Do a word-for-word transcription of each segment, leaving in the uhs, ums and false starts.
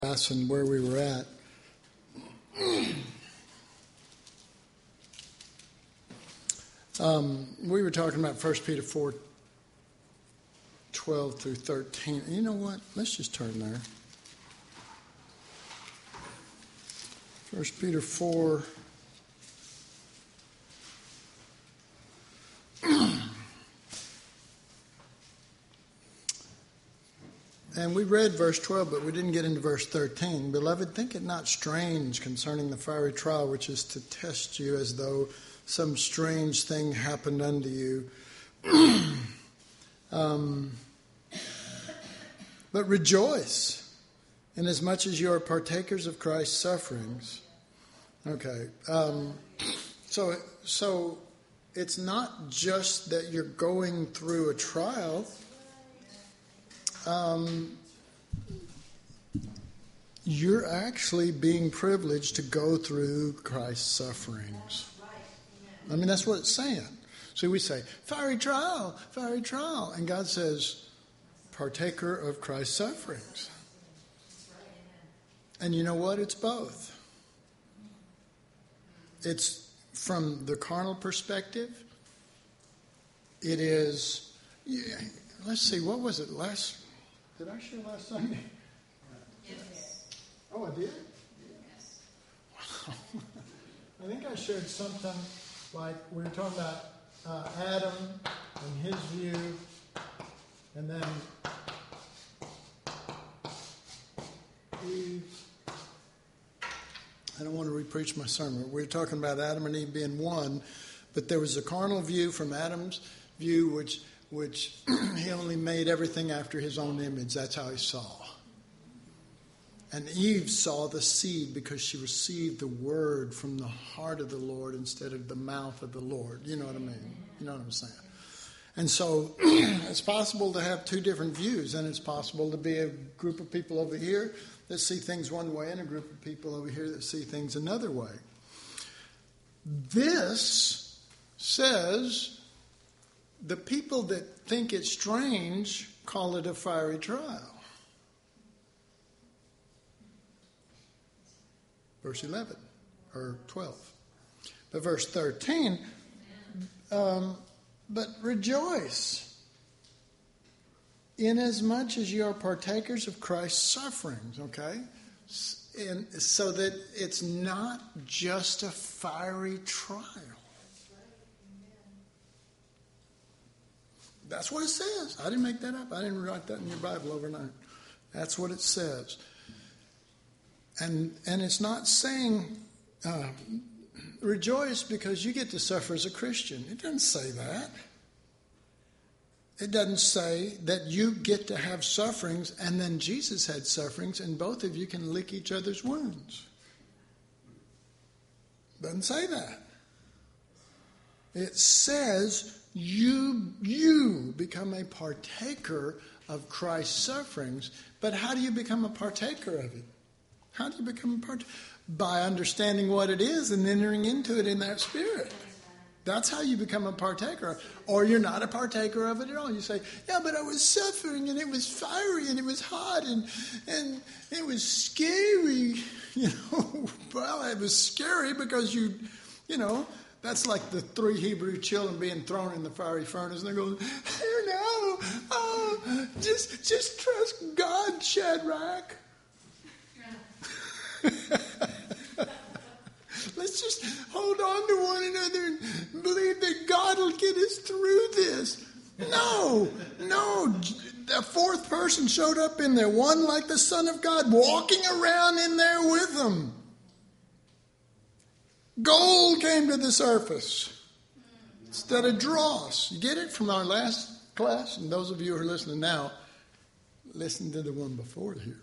And where we were at. Um, we were talking about First Peter four, twelve through thirteen. You know what? Let's just turn there. First Peter four. And we read verse twelve, but we didn't get into verse thirteen. Beloved, think it not strange concerning the fiery trial, which is to test you as though some strange thing happened unto you. um, but rejoice, inasmuch as you are partakers of Christ's sufferings. Okay. Um, so, so it's not just that you're going through a trial. Um, you're actually being privileged to go through Christ's sufferings. I mean, that's what it's saying. See, we say, fiery trial, fiery trial. And God says, partaker of Christ's sufferings. And you know what? It's both. It's from the carnal perspective. It is, yeah, let's see, what was it last Did I share last Sunday? Yes. Oh, I did? Yes. Wow. I think I shared something like we were talking about uh, Adam and his view, and then Eve. I don't want to re-preach my sermon. We were talking about Adam and Eve being one, but there was a carnal view from Adam's view, which which he only made everything after his own image. That's how he saw. And Eve saw the seed because she received the word from the heart of the Lord instead of the mouth of the Lord. You know what I mean? You know what I'm saying? And so it's possible to have two different views, and it's possible to be a group of people over here that see things one way and a group of people over here that see things another way. This says the people that think it's strange call it a fiery trial. Verse eleven, or twelve. But verse thirteen, um, but rejoice, inasmuch as you are partakers of Christ's sufferings, okay? And so that it's not just a fiery trial. That's what it says. I didn't make that up. I didn't write that in your Bible overnight. That's what it says. And and it's not saying uh, rejoice because you get to suffer as a Christian. It doesn't say that. It doesn't say that you get to have sufferings and then Jesus had sufferings and both of you can lick each other's wounds. It doesn't say that. It says You, you become a partaker of Christ's sufferings. But how do you become a partaker of it? How do you become a partaker? By understanding what it is and entering into it in that spirit. That's how you become a partaker. Or you're not a partaker of it at all. You say, yeah, but I was suffering and it was fiery and it was hot and, and it was scary. You know, well, it was scary because you, you know, that's like the three Hebrew children being thrown in the fiery furnace, and they're going, "Oh no! Oh, just just trust God, Shadrach. Let's just hold on to one another and believe that God will get us through this." No, no. A fourth person showed up in there, one like the Son of God, walking around in there with them. Gold came to the surface instead of dross. You get it from our last class? And those of you who are listening now, listen to the one before here.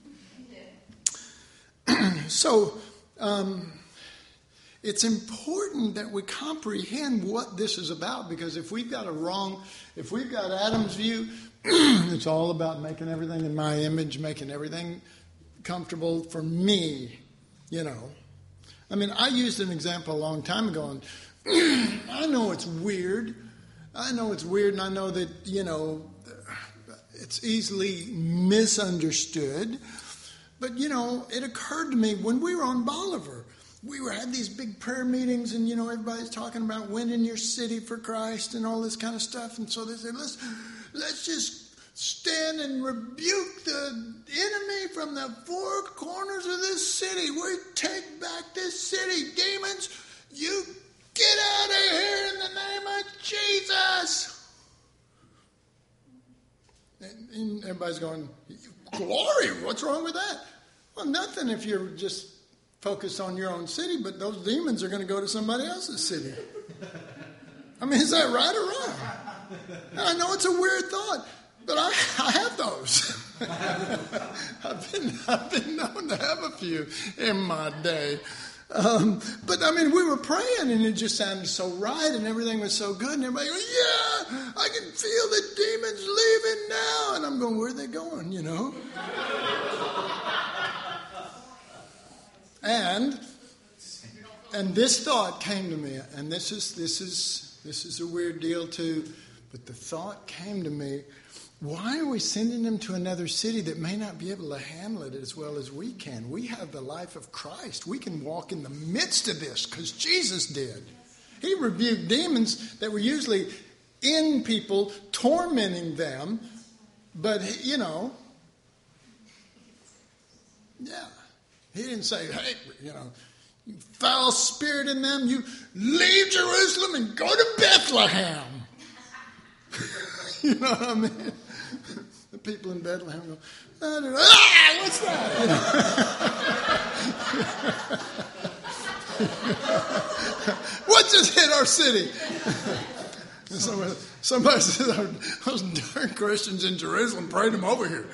So, um, it's important that we comprehend what this is about, because if we've got a wrong, if we've got Adam's view, it's all about making everything in my image, making everything comfortable for me, you know. I mean, I used an example a long time ago, and I know it's weird. I know it's weird, and I know that, you know, it's easily misunderstood. but, you know, it occurred to me when we were on Bolivar, we were had these big prayer meetings, and, you know, everybody's talking about winning your city for Christ and all this kind of stuff. And so they said, let's, let's just stand and rebuke the enemy from the four corners of this city. We take back this city. Demons, you get out of here in the name of Jesus. And, and everybody's going, glory, what's wrong with that? Well, nothing if you're just focused on your own city, but those demons are going to go to somebody else's city. I mean, is that right or wrong? And I know it's a weird thought, but I, I have those. I've been I've been known to have a few in my day. Um, but I mean, we were praying, and it just sounded so right, and everything was so good, and everybody goes, yeah, I can feel the demons leaving now. And I'm going, where are they going, you know? And and this thought came to me, and this is this is this is a weird deal too, but the thought came to me, why are we sending them to another city that may not be able to handle it as well as we can? We have the life of Christ. We can walk in the midst of this because Jesus did. He rebuked demons that were usually in people, tormenting them, but, you know, yeah. He didn't say, hey, you know, you foul spirit in them, you leave Jerusalem and go to Bethlehem. You know what I mean? The people in Bethlehem go, ah, what's that? You know? What just hit our city? Somebody, somebody said, those darn Christians in Jerusalem prayed them over here.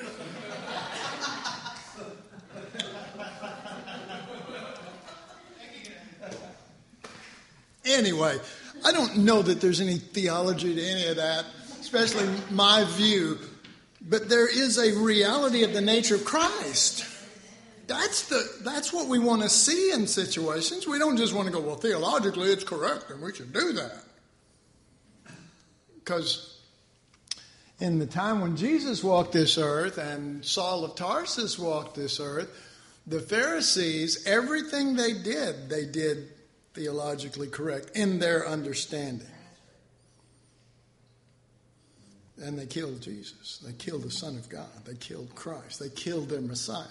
Anyway, I don't know that there's any theology to any of that, especially my view, but there is a reality of the nature of Christ. That's the that's what we want to see in situations. We don't just want to go, well, theologically it's correct and we should do that. Because in the time when Jesus walked this earth and Saul of Tarsus walked this earth, the Pharisees, everything they did, they did theologically correct in their understanding. And they killed Jesus. They killed the Son of God. They killed Christ. They killed their Messiah.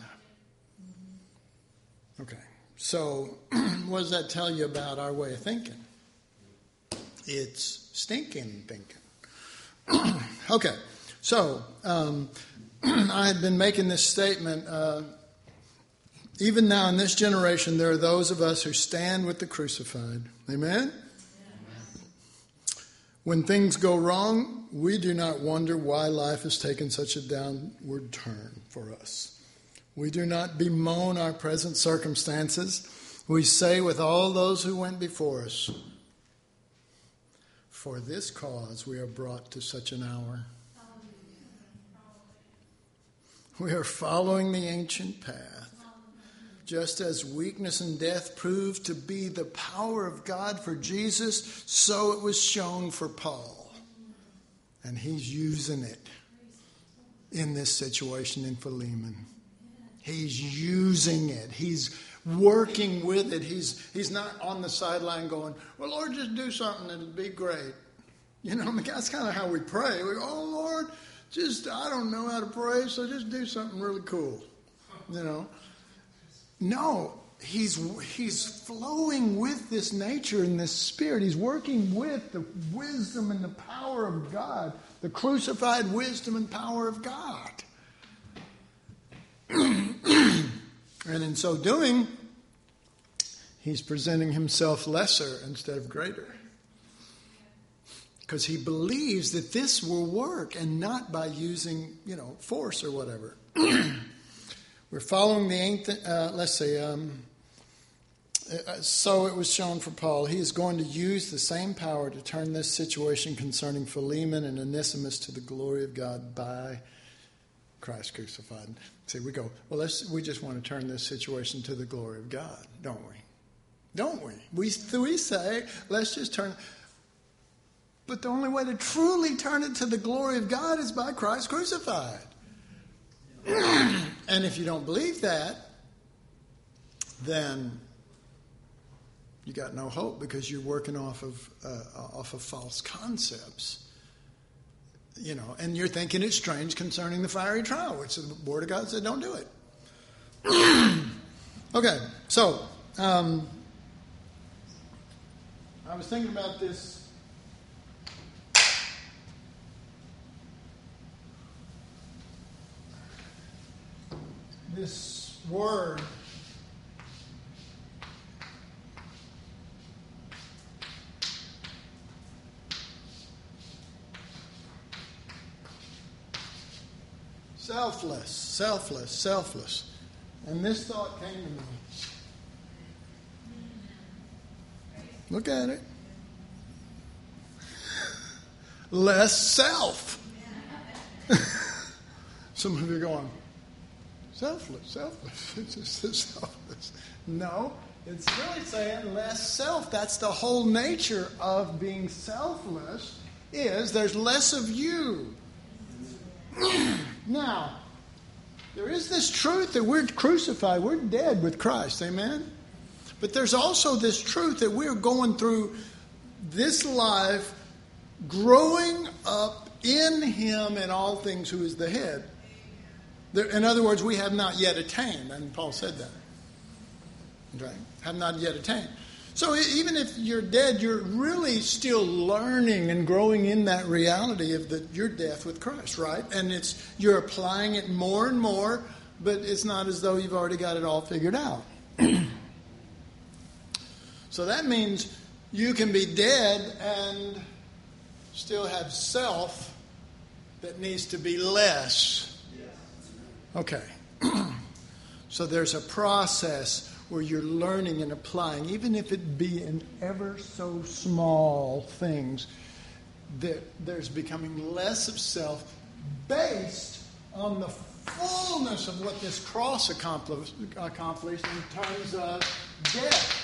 Okay, so what does that tell you about our way of thinking? It's stinking thinking. Okay, so um, I had been making this statement. Uh, even now in this generation, there are those of us who stand with the crucified. Amen? When things go wrong, we do not wonder why life has taken such a downward turn for us. We do not bemoan our present circumstances. We say with all those who went before us, for this cause we are brought to such an hour. We are following the ancient path. Just as weakness and death proved to be the power of God for Jesus, so it was shown for Paul. And he's using it in this situation in Philemon. He's using it. He's working with it. He's he's not on the sideline going, well, Lord, just do something and it'll be great. You know, I mean, that's kind of how we pray. We go, oh, Lord, just, I don't know how to pray, so just do something really cool. You know. No, he's he's flowing with this nature and this spirit. He's working with the wisdom and the power of God, the crucified wisdom and power of God. And in so doing, he's presenting himself lesser instead of greater. Because he believes that this will work and not by using, you know, force or whatever. We're following the ancient, uh, let's see, um, uh, so it was shown for Paul. He is going to use the same power to turn this situation concerning Philemon and Onesimus to the glory of God by Christ crucified. See, we go, well, let's, we just want to turn this situation to the glory of God, don't we? Don't we? We, we say, let's just turn. But the only way to truly turn it to the glory of God is by Christ crucified. And if you don't believe that, then you got no hope, because you're working off of uh, off of false concepts, you know. And you're thinking it's strange concerning the fiery trial, which the Word of God said, don't do it. Okay, so um, I was thinking about this. This word. Selfless, selfless, selfless. And this thought came to me. Look at it. Less self. Some of you are going, selfless, selfless. It's just selfless. No, it's really saying less self. That's the whole nature of being selfless, is there's less of you. Now, there is this truth that we're crucified, we're dead with Christ, amen? But there's also this truth that we're going through this life, growing up in Him in all things, who is the head. There, in other words, we have not yet attained, and Paul said that. Right? Have not yet attained. So even if you're dead, you're really still learning and growing in that reality of the, your death with Christ, right? And it's you're applying it more and more, but it's not as though you've already got it all figured out. So that means you can be dead and still have self that needs to be less. Okay. So there's a process where you're learning and applying, even if it be in ever so small things, that there's becoming less of self based on the fullness of what this cross accomplished, accomplished in terms of death.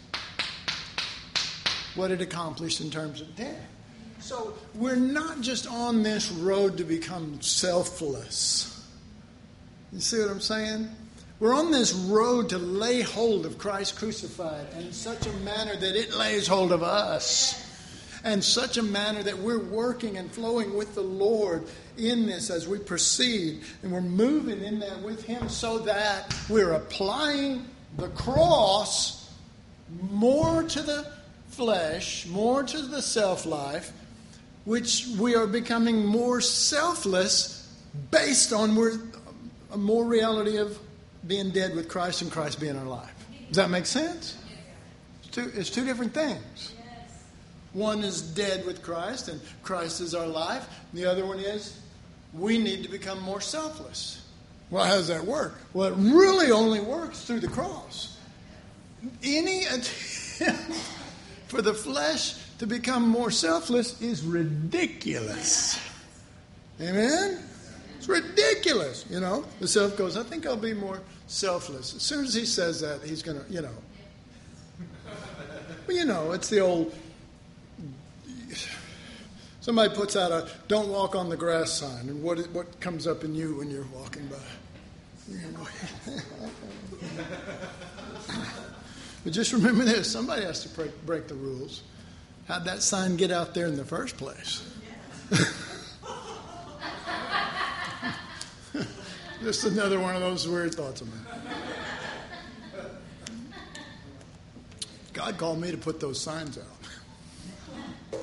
What it accomplished in terms of death. So we're not just on this road to become selfless. You see what I'm saying? We're on this road to lay hold of Christ crucified in such a manner that it lays hold of us. And such a manner that we're working and flowing with the Lord in this as we proceed. And we're moving in that with Him, so that we're applying the cross more to the flesh, more to the self-life, which we are becoming more selfless based on we're a more reality of being dead with Christ and Christ being our life. Does that make sense? It's two, it's two different things. One is dead with Christ and Christ is our life. The other one is we need to become more selfless. Well, how does that work? Well, it really only works through the cross. Any attempt for the flesh to become more selfless is ridiculous. Amen? It's ridiculous, you know. The self goes, I think I'll be more selfless. As soon as he says that, he's going to, you know. Well, you know, it's the old, somebody puts out a don't walk on the grass sign, and what what comes up in you when you're walking by? You know. But just remember this, somebody has to break, break the rules. How'd that sign get out there in the first place? Just another one of those weird thoughts of mine. God called me to put those signs out.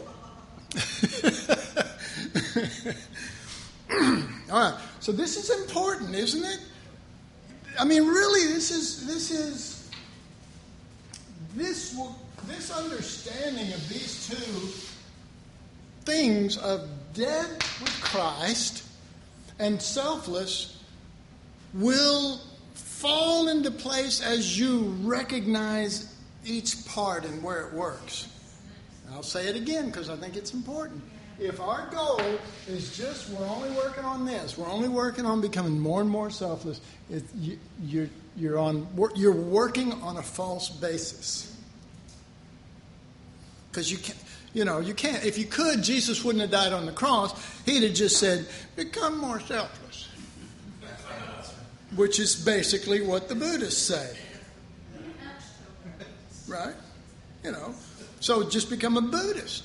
All right. So this is important, isn't it? I mean, really, this is this is this will, this understanding of these two things of dead with Christ and selfless will fall into place as you recognize each part and where it works. I'll say it again because I think it's important. If our goal is just we're only working on this, we're only working on becoming more and more selfless, it, you, you're you're on you're working on a false basis. Because you can't, you know, you can't. If you could, Jesus wouldn't have died on the cross. He'd have just said, "Become more selfless." which is basically what the Buddhists say. Right? You know, so just become a Buddhist.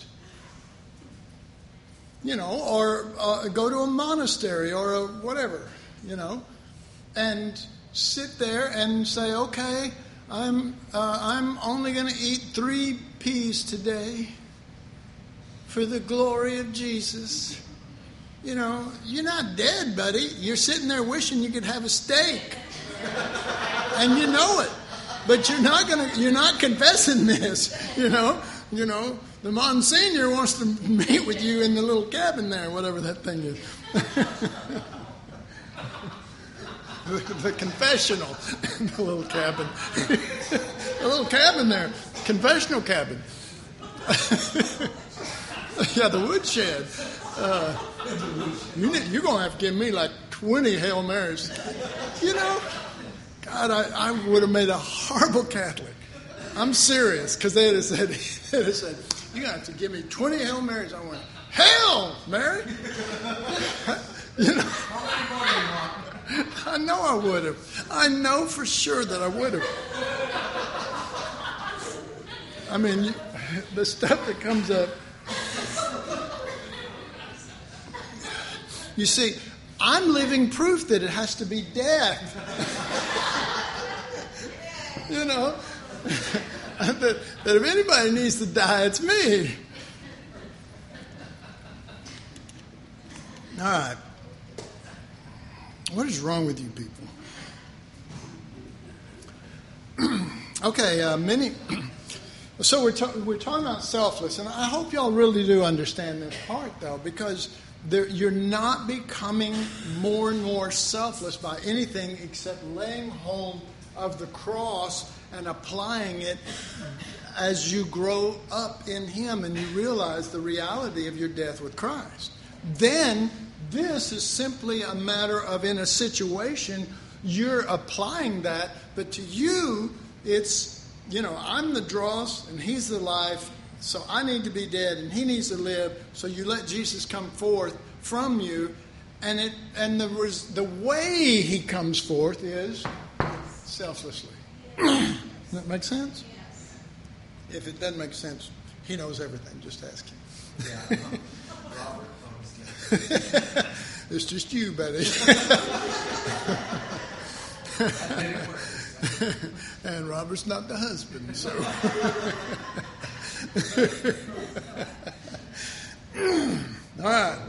You know, or uh, go to a monastery or a whatever, you know, and sit there and say, okay, I'm uh, I'm only going to eat three peas today for the glory of Jesus. You know, you're not dead, buddy. You're sitting there wishing you could have a steak, and you know it, but you're not gonna. You're not confessing this. You know. You know. The Monsignor wants to meet with you in the little cabin there, whatever that thing is. the, the confessional, the little cabin, the little cabin there, confessional cabin. Yeah, the woodshed. Uh, you, you're going to have to give me like twenty Hail Marys. You know, God, I, I would have made a horrible Catholic. I'm serious, because they would have said, they'd have said, you're going to have to give me twenty Hail Marys. I went, Hail Mary! You know, I know I would have. I know for sure that I would have. I mean, you, the stuff that comes up. You see, I'm living proof that it has to be death. You know, that, that if anybody needs to die, it's me. All right. What is wrong with you people? Okay, uh, many. So we're ta- we're talking about selfless, and I hope y'all really do understand this part, though, because there, you're not becoming more and more selfless by anything except laying hold of the cross and applying it as you grow up in Him and you realize the reality of your death with Christ. Then this is simply a matter of, in a situation, you're applying that, but to you, it's, you know, I'm the dross and He's the life, so I need to be dead and He needs to live, so you let Jesus come forth from you, and it and the, the way He comes forth is selflessly. Does that make sense? If it doesn't make sense, He knows everything. Just ask Him. Yeah. Robert It's just you, buddy. And Robert's not the husband, so. All right.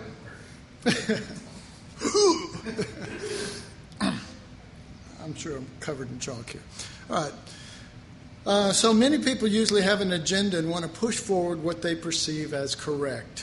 I'm sure I'm covered in chalk here. All right. Uh, so many people usually have an agenda and want to push forward what they perceive as correct.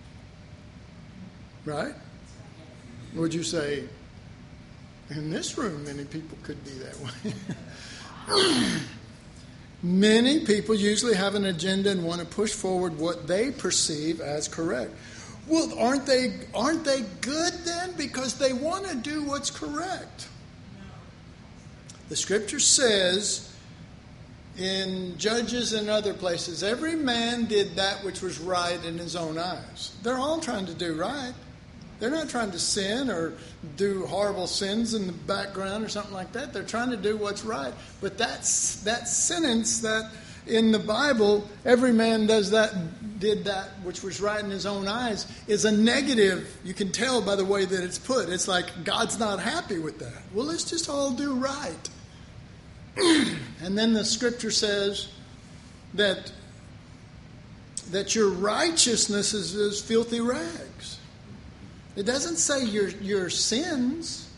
Right? Would you say, in this room, many people could be that way? Many people usually have an agenda and want to push forward what they perceive as correct. Well, aren't they aren't they good then? Because they want to do what's correct. The Scripture says in Judges and other places, every man did that which was right in his own eyes. They're all trying to do right. They're not trying to sin or do horrible sins in the background or something like that. They're trying to do what's right. But that's that sentence that in the Bible, every man does that, did that which was right in his own eyes, is a negative. You can tell by the way that it's put. It's like God's not happy with that. Well, let's just all do right. And then the Scripture says that that your righteousness is as filthy rags. It doesn't say your your sins.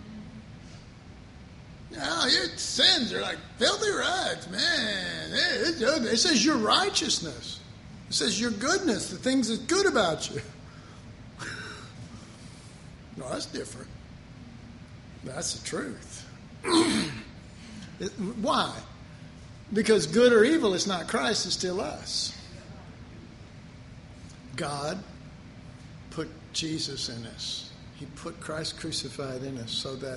No, your sins are like filthy rags, man. It's ugly. It says your righteousness. It says your goodness, the things that's good about you. No, that's different. That's the truth. It, why? Because good or evil is not Christ, it's still us. God put Jesus in us. He put Christ crucified in us so that,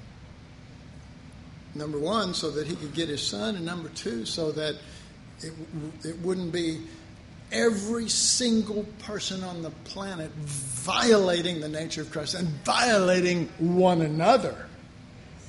number one, so that He could get His Son, and number two, so that it, it wouldn't be every single person on the planet violating the nature of Christ and violating one another.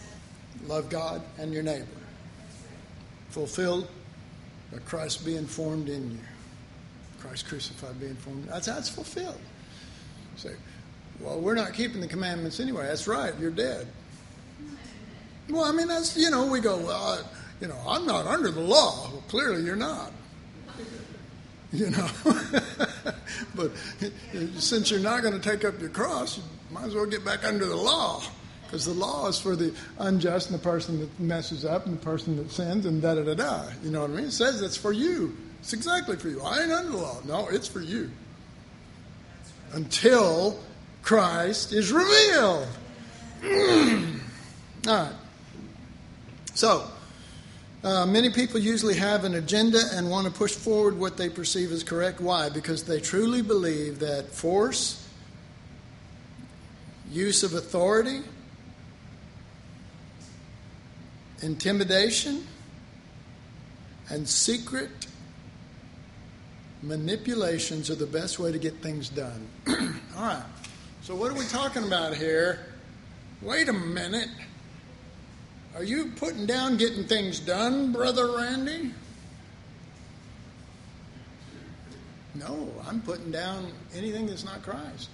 Love God and your neighbor. Fulfilled by Christ being formed in you. Christ crucified being formed. That's how it's fulfilled. Say, well, we're not keeping the commandments anyway. That's right. You're dead. Well, I mean, that's, you know, we go, well, I, you know, I'm not under the law. Well, clearly you're not. You know. But since you're not going to take up your cross, you might as well get back under the law. Because the law is for the unjust and the person that messes up and the person that sins and da-da-da-da. You know what I mean? It says it's for you. It's exactly for you. I ain't under the law. No, it's for you. Until Christ is revealed. All right. So, uh, many people usually have an agenda and want to push forward what they perceive as correct. Why? Because they truly believe that force, use of authority, intimidation, and secret manipulations are the best way to get things done. All right. So what are we talking about here? Wait a minute. Are you putting down getting things done, Brother Randy? No, I'm putting down anything that's not Christ.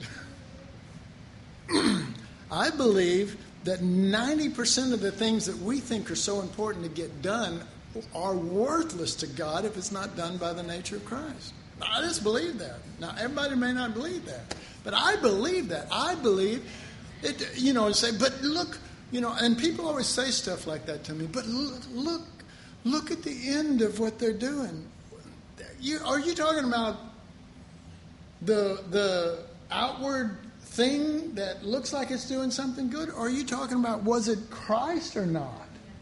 I believe that ninety percent of the things that we think are so important to get done are worthless to God if it's not done by the nature of Christ. I just believe that. Now, everybody may not believe that, but I believe that. I believe it, you know, say, but look, you know, and people always say stuff like that to me, but look, look, look at the end of what they're doing. You, are you talking about the the outward thing that looks like it's doing something good, or are you talking about was it Christ or not?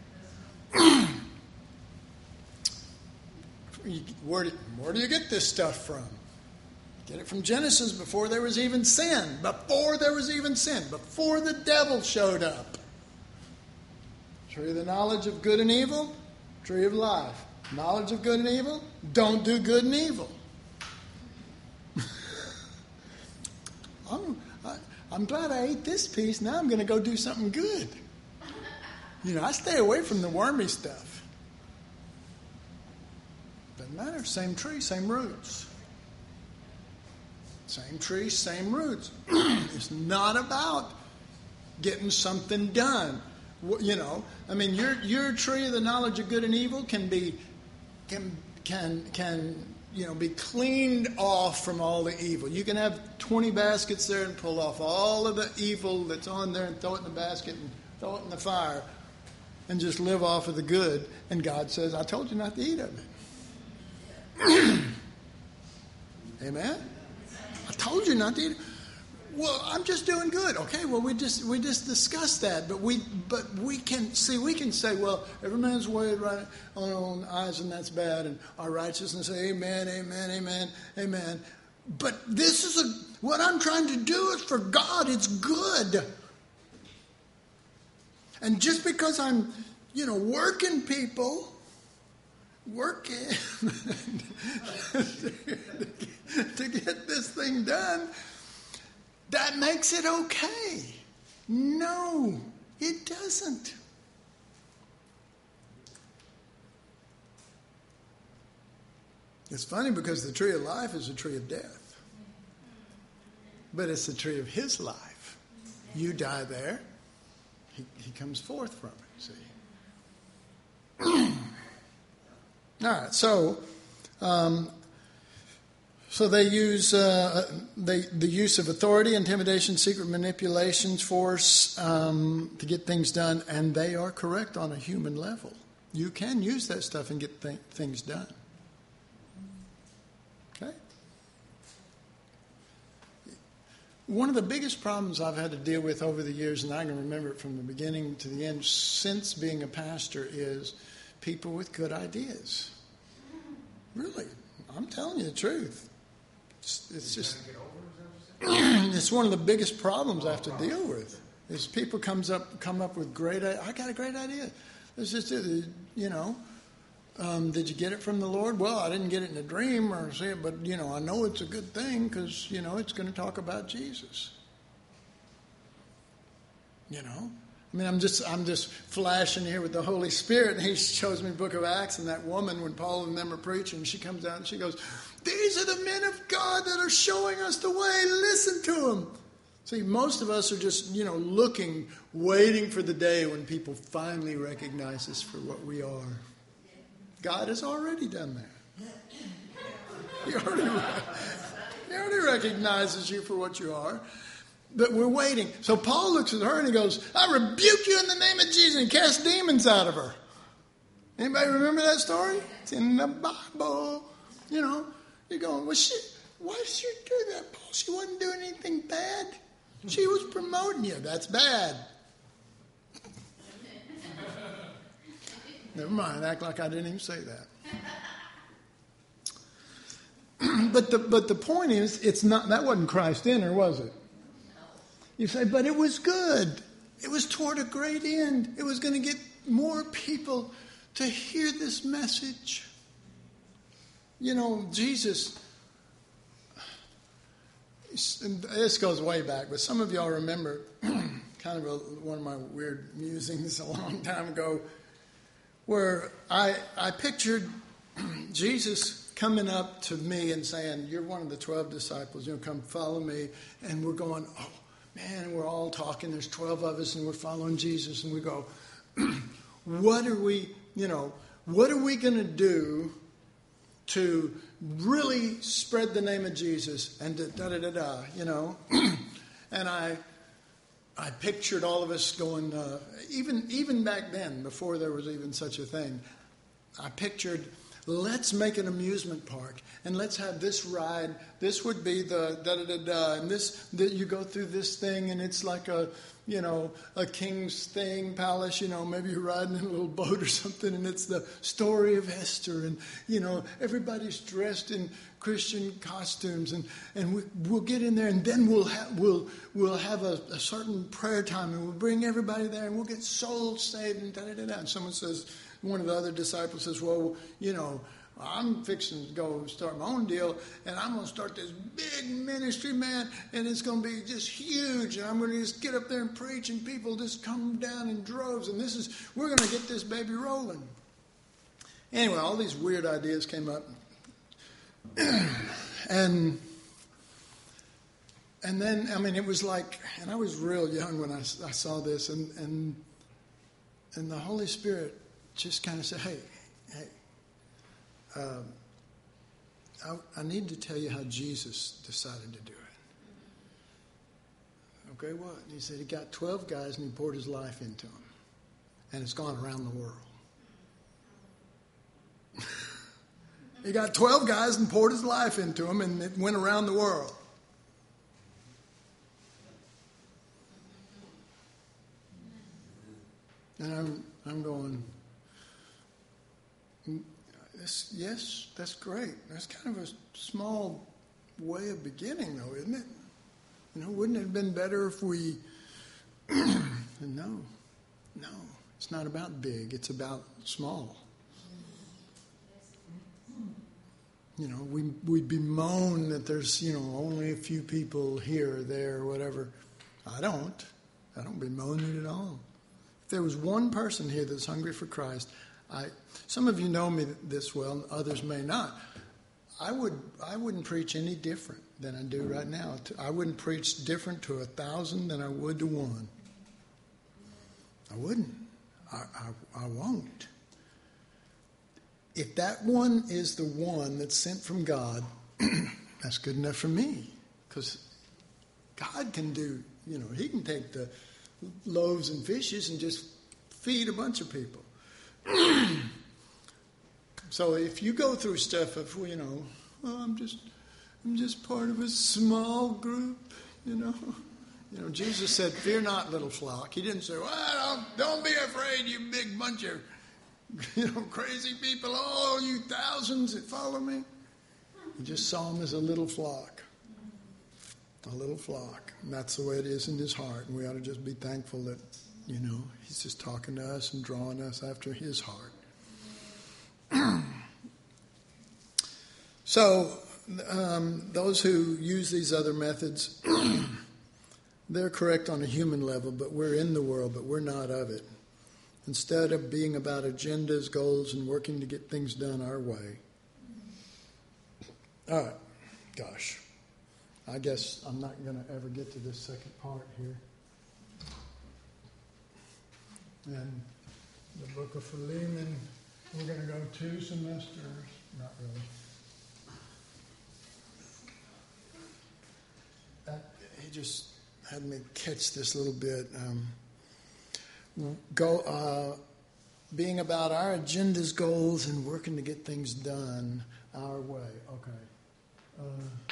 where, do, where do you get this stuff from? Get it from Genesis, before there was even sin. Before there was even sin. Before the devil showed up. Tree of the knowledge of good and evil. Tree of life. Knowledge of good and evil. Don't do good and evil. I'm, I, I'm glad I ate this piece. Now I'm going to go do something good. You know, I stay away from the wormy stuff. Doesn't matter. Same tree, same roots. Same tree, same roots. It's not about getting something done. You know, I mean, your your tree of the knowledge of good and evil can be can can can you know be cleaned off from all the evil. You can have twenty baskets there and pull off all of the evil that's on there and throw it in the basket and throw it in the fire and just live off of the good. And God says, "I told you not to eat of it." Amen. I told you not to eat it. Well, I'm just doing good. Okay, well, we just we just discussed that, but we but we can see we can say, well, every man's way right on our own eyes, and that's bad, and our righteousness. Amen, amen, amen, amen. But this is a what I'm trying to do is for God. It's good, and just because I'm, you know, working people, working to get this thing done. That makes it okay. No, it doesn't. It's funny because the tree of life is a tree of death. But it's the tree of his life. You die there, he, he comes forth from it, see. All right, so... Um, So they use uh, they, the use of authority, intimidation, secret manipulations, force um, to get things done, and they are correct on a human level. You can use that stuff and get th- things done. Okay? One of the biggest problems I've had to deal with over the years, and I can remember it from the beginning to the end since being a pastor, is people with good ideas. Really, I'm telling you the truth. It's, it's just, it's one of the biggest problems I have to deal with. Is people comes up come up with great, I got a great idea. It's just, you know, um, did you get it from the Lord? Well, I didn't get it in a dream or see it, but you know, I know it's a good thing because you know it's going to talk about Jesus. You know, I mean, I'm just I'm just flashing here with the Holy Spirit, and he shows me Book of Acts, and that woman, when Paul and them are preaching, she comes out and she goes, "These are the men of God that are showing us the way. Listen to them." See, most of us are just, you know, looking, waiting for the day when people finally recognize us for what we are. God has already done that. He already, he already recognizes you for what you are. But we're waiting. So Paul looks at her and he goes, "I rebuke you in the name of Jesus," and cast demons out of her. Anybody remember that story? It's in the Bible. You know, you're going, well, she, why did she do that, Paul? She wasn't doing anything bad. She was promoting you. That's bad. Never mind. Act like I didn't even say that. but the but the point is, it's not that wasn't Christ in her, was it? You say, but it was good. It was toward a great end. It was going to get more people to hear this message. You know, Jesus. This goes way back, but some of y'all remember kind of a, one of my weird musings a long time ago, where I I pictured Jesus coming up to me and saying, "You're one of the twelve disciples. You know, come follow me." And we're going, "Oh man," we're all talking. There's twelve of us, and we're following Jesus. And we go, "What are we? You know, what are we going to do to really spread the name of Jesus?" And da da da da, you know. And I, I pictured all of us going. Uh, even even back then, before there was even such a thing, I pictured, let's make an amusement park and let's have this ride. This would be the da da da da, and this that you go through this thing, and it's like a, you know, a king's thing, palace, you know, maybe you're riding in a little boat or something, and it's the story of Esther, and, you know, everybody's dressed in Christian costumes, and, and we, we'll get in there, and then we'll, ha- we'll, we'll have a, a certain prayer time, and we'll bring everybody there, and we'll get souls saved, and da-da-da-da. And someone says, one of the other disciples says, well, you know, I'm fixing to go start my own deal, and I'm going to start this big ministry, man, and it's going to be just huge, and I'm going to just get up there and preach, and people just come down in droves, and this is, we're going to get this baby rolling. Anyway, all these weird ideas came up, and and then, I mean, it was like, and I was real young when I, I saw this, and, and and the Holy Spirit just kind of said, hey, hey, Um, I, I need to tell you how Jesus decided to do it. Okay, what? And he said he got twelve guys and he poured his life into them. And it's gone around the world. He got twelve guys and poured his life into them, and it went around the world. And I'm, I'm going... This, yes, that's great. That's kind of a small way of beginning, though, isn't it? You know, wouldn't it have been better if we... no, no. It's not about big. It's about small. You know, we we bemoan that there's, you know, only a few people here or there or whatever. I don't. I don't bemoan it at all. If there was one person here that's hungry for Christ... I, some of you know me this well, others may not. I would, I wouldn't preach any different than I do right now. I wouldn't preach different to a thousand than I would to one. I wouldn't. I, I, I won't. If that one is the one that's sent from God, that's good enough for me. Because God can do, you know, he can take the loaves and fishes and just feed a bunch of people. So if you go through stuff of, you know, well, I'm just, I'm just part of a small group, you know. You know, Jesus said, "Fear not, little flock." He didn't say, "Well, don't, don't be afraid, you big bunch of, you know, crazy people, oh, you thousands that follow me." He just saw them as a little flock, a little flock, and that's the way it is in his heart. And we ought to just be thankful that, you know, he's just talking to us and drawing us after his heart. So, um, those who use these other methods, they're correct on a human level, but we're in the world, but we're not of it. Instead of being about agendas, goals, and working to get things done our way. All right. Gosh. I guess I'm not going to ever get to this second part here. And the book of Philemon, we're going to go two semesters. Not really. That, he just had me catch this little bit. Um, go, uh, being about our agendas, goals, and working to get things done our way. Okay. Uh,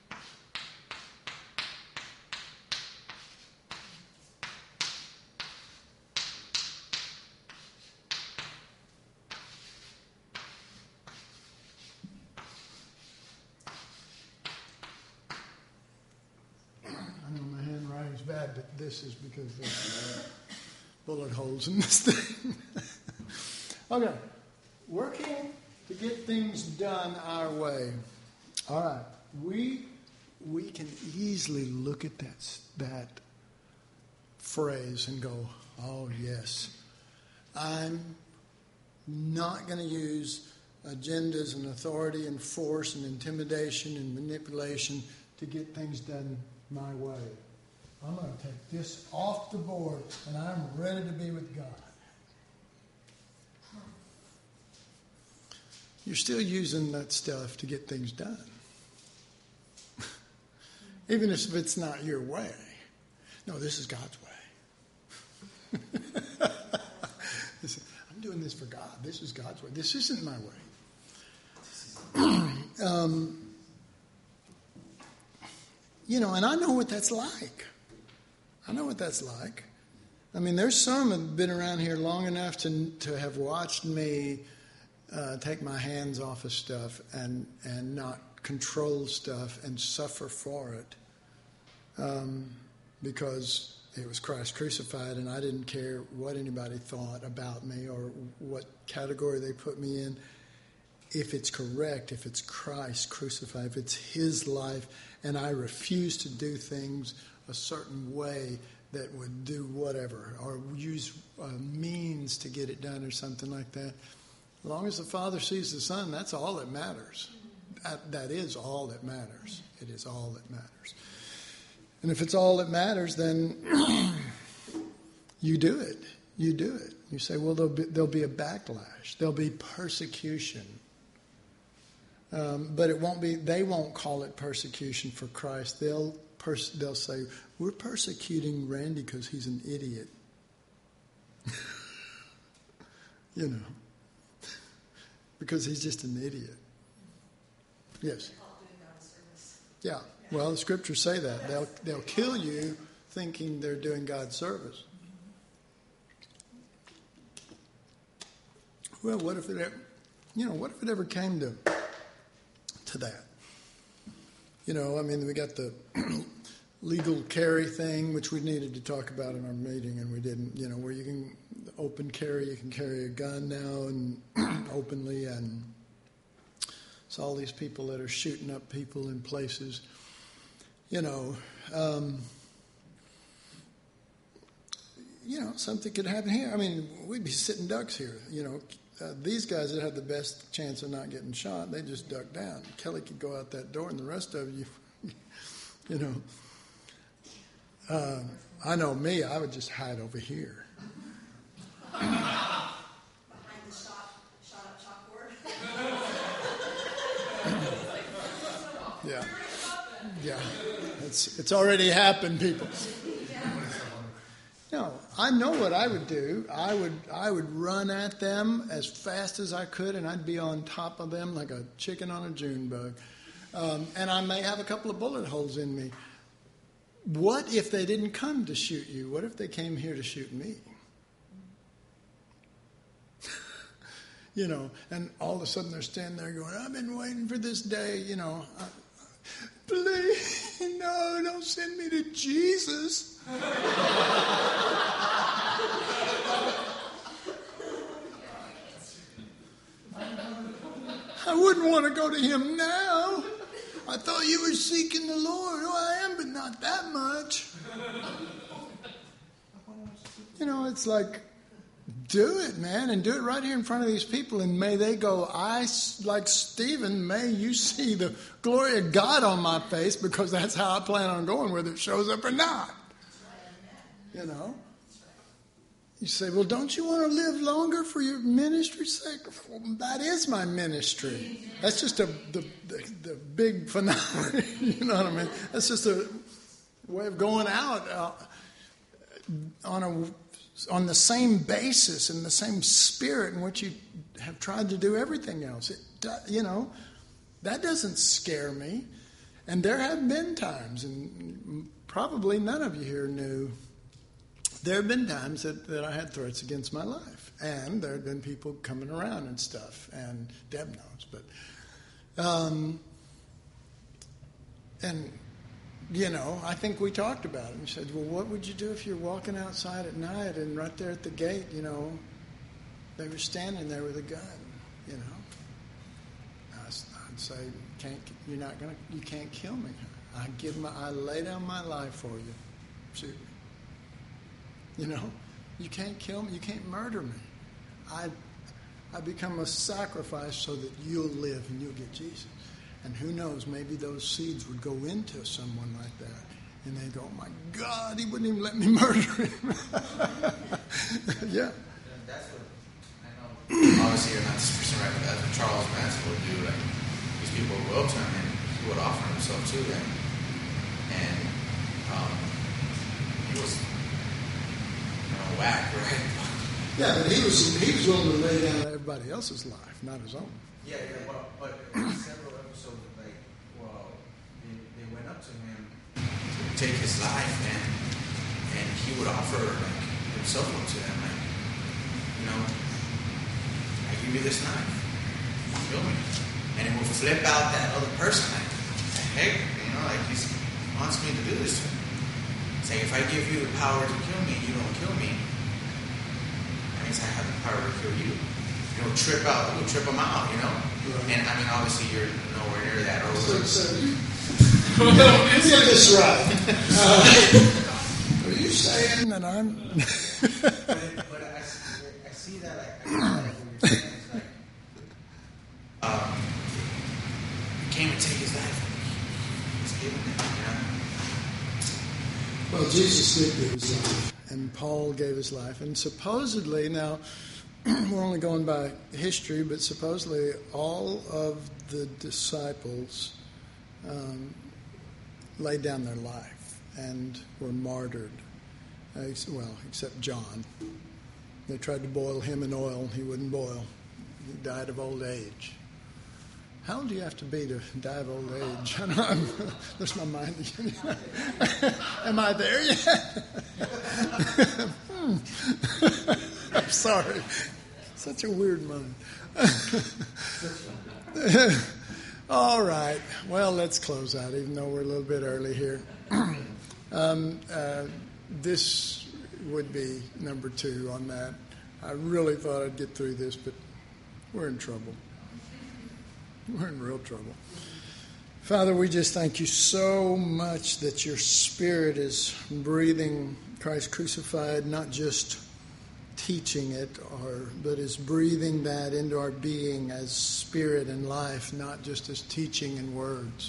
bad, but this is because there's uh, bullet holes in this thing. Okay. Working to get things done our way. All right. We we can easily look at that, that phrase and go, oh, yes. I'm not going to use agendas and authority and force and intimidation and manipulation to get things done my way. I'm going to take this off the board, and I'm ready to be with God. You're still using that stuff to get things done. Even if it's not your way. No, this is God's way. I'm doing this for God. This is God's way. This isn't my way. um, you know, and I know what that's like. I know what that's like. I mean, there's some that have been around here long enough to to have watched me uh, take my hands off of stuff and, and not control stuff and suffer for it um, because it was Christ crucified and I didn't care what anybody thought about me or what category they put me in. If it's correct, if it's Christ crucified, if it's His life, and I refuse to do things a certain way that would do whatever, or use uh, means to get it done or something like that. As long as the Father sees the Son, that's all that matters. That, that is all that matters. It is all that matters. And if it's all that matters, then you do it. You do it. You say, well, there'll be, there'll be a backlash. There'll be persecution. Um, but it won't be, they won't call it persecution for Christ. They'll Pers- they'll say, we're persecuting Randy because he's an idiot. You know. Because he's just an idiot. Yes. Yeah. Well, the scriptures say that. They'll they'll kill you thinking they're doing God's service. Well, what if it ever, you know, what if it ever came to to that? You know, I mean, we got the legal carry thing, which we needed to talk about in our meeting, and we didn't, you know, where you can open carry, you can carry a gun now and openly, and it's all these people that are shooting up people in places, you know. Um, you know, something could happen here. I mean, we'd be sitting ducks here, you know. Uh, these guys that had the best chance of not getting shot, they just duck down. Kelly could go out that door, and the rest of you, you know. Uh, I know me, I would just hide over here. Behind the shot, shot up chalkboard. Yeah. Yeah. It's, it's already happened, people. No, I know what I would do. I would I would run at them as fast as I could, and I'd be on top of them like a chicken on a June bug. Um, and I may have a couple of bullet holes in me. What if they didn't come to shoot you? What if they came here to shoot me? You know, and all of a sudden they're standing there going, I've been waiting for this day, you know. I, Please, no, don't send me to Jesus. I wouldn't want to go to him now. I thought you were seeking the Lord. Oh, I am, but not that much. You know, it's like, do it, man, and do it right here in front of these people, and may they go, I, like Stephen, may you see the glory of God on my face, because that's how I plan on going, whether it shows up or not. You know? You say, well, don't you want to live longer for your ministry's sake? Well, that is my ministry. That's just a the, the, the big phenomenon. You know what I mean? That's just a way of going out uh, on a on the same basis and the same spirit in which you have tried to do everything else. It, you know, that doesn't scare me. And there have been times, and probably none of you here knew, there have been times that, that I had threats against my life. And there have been people coming around and stuff. And Deb knows. But, um, and, you know, I think we talked about it. We said, well, what would you do if you're walking outside at night and right there at the gate, you know, they were standing there with a gun, you know? I'd say, can't, you're not going to, you can't kill me. I give my, I lay down my life for you. Shoot me. You know, you can't kill me. You can't murder me. I, I become a sacrifice so that you'll live and you'll get Jesus. And who knows, maybe those seeds would go into someone like that. And they go, oh my God, he wouldn't even let me murder him. Yeah. That's what, I know, obviously you're not this person, right? But that's what Charles Manson would do. Like, these people would go up to him and he would offer himself to them. And um, he was, you know, whack, right? Yeah, but he was, he was willing to lay down everybody else's life, not his own. Yeah, yeah, well, but several episodes, like, well, they, they went up to him to take his life, and and he would offer, like, himself up to them, like, you know, I give you this knife, kill me, and it will flip out that other person, like, hey, you know, like, he wants me to do this to him. Say, if I give you the power to kill me, you don't kill me, that means I have the power to kill you. You know, trip out, you'll trip them out, you know? Right. And, I mean, obviously, you're nowhere near that. Or so, so you, you get this right. Uh, are you saying that I'm... but but I, I see that, I, I see that what you're saying. It's like, um, he came and take his life. He's giving it, you know? Well, Jesus did give his life, and Paul gave his life. And supposedly, now... we're only going by history, but supposedly all of the disciples um, laid down their life and were martyred. Uh, well, except John. They tried to boil him in oil. He wouldn't boil. He died of old age. How old do you have to be to die of old age? I know I'm, there's my mind again. Am I there yet? hmm. I'm sorry. Such a weird mind. All right. Well, let's close out, even though we're a little bit early here. um, uh, this would be number two on that. I really thought I'd get through this, but we're in trouble. We're in real trouble. Father, we just thank you so much that your Spirit is breathing Christ crucified, not just teaching it, or but is breathing that into our being as spirit and life, not just as teaching and words.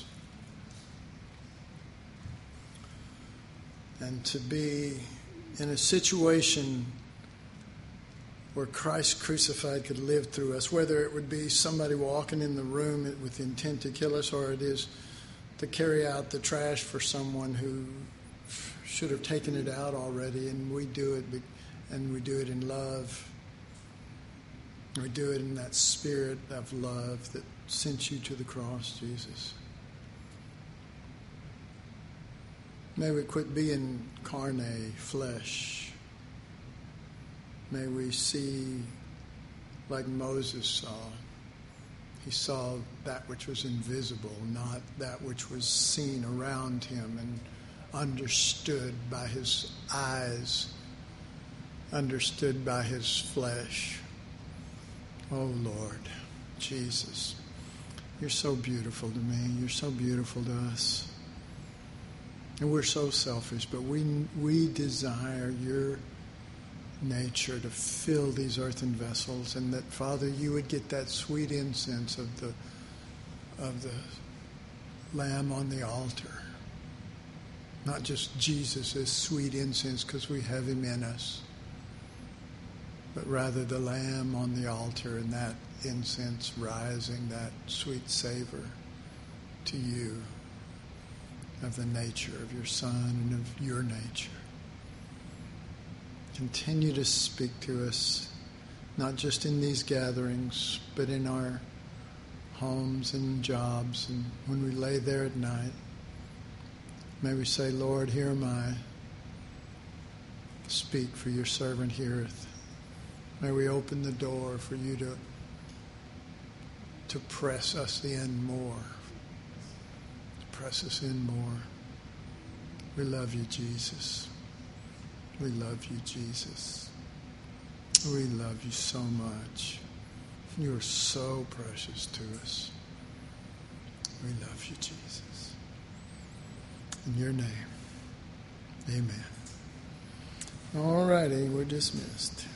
And to be in a situation where Christ crucified could live through us, whether it would be somebody walking in the room with intent to kill us, or it is to carry out the trash for someone who should have taken it out already, and we do it because And we do it in love. We do it in that spirit of love that sent you to the cross, Jesus. May we quit being carne, flesh. May we see like Moses saw. He saw that which was invisible, not that which was seen around him and understood by his eyes, understood by his flesh. Oh, Lord, Jesus, you're so beautiful to me. You're so beautiful to us. And we're so selfish, but we we desire your nature to fill these earthen vessels, and that, Father, you would get that sweet incense of the of the Lamb on the altar. Not just Jesus' sweet incense because we have him in us, but rather the Lamb on the altar and that incense rising, that sweet savor to you of the nature of your Son and of your nature. Continue to speak to us, not just in these gatherings, but in our homes and jobs, and when we lay there at night. May we say, Lord, here am I. Speak, for your servant heareth. May we open the door for you to, to press us in more. To press us in more. We love you, Jesus. We love you, Jesus. We love you so much. You are so precious to us. We love you, Jesus. In your name, amen. All righty, we're dismissed.